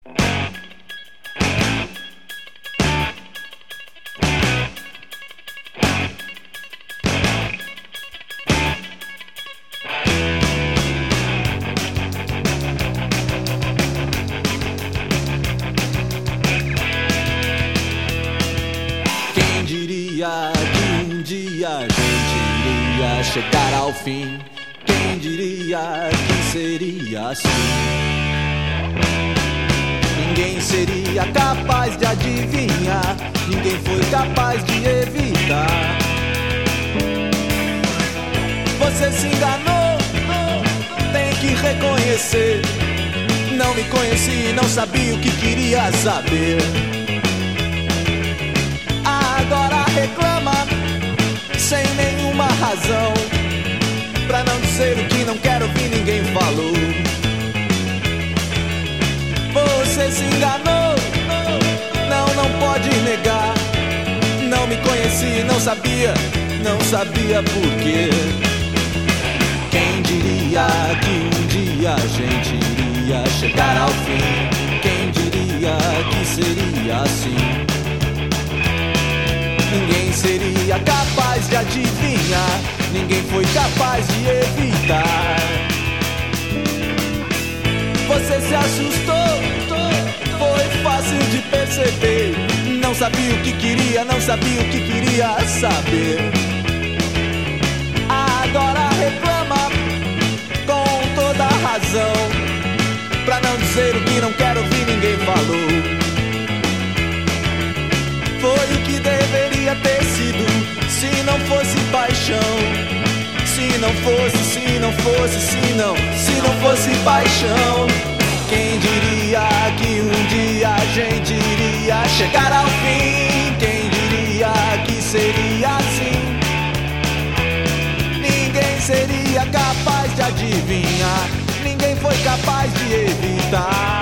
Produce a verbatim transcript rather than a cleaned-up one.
Quem diria que um dia a gente iria chegar ao fim? Quem diria que seria assim? Ninguém seria capaz de adivinhar, ninguém foi capaz de evitar. Você se enganou, tem que reconhecer. Não me conheci, não sabia o que queria saber. Agora reclama, sem nenhuma razão, pra não dizer o que não quero ouvir, ninguém falou. Você se enganou, não, não pode negar. Não me conheci, não sabia, não sabia por quê. Quem diria que um dia a gente iria chegar ao fim? Quem diria que seria assim? Ninguém seria capaz de adivinhar, ninguém foi capaz de evitar. Você se assustou, foi fácil de perceber. Não sabia o que queria, não sabia o que queria saber. Agora reclama com toda a razão, pra não dizer o que não quero ouvir, ninguém falou. Foi o que deveria ter sido, se não fosse paixão. Se não fosse, se não fosse, se não, se não fosse paixão. Quem diria que um dia a gente iria chegar ao fim? Quem diria que seria assim? Ninguém seria capaz de adivinhar, ninguém foi capaz de evitar.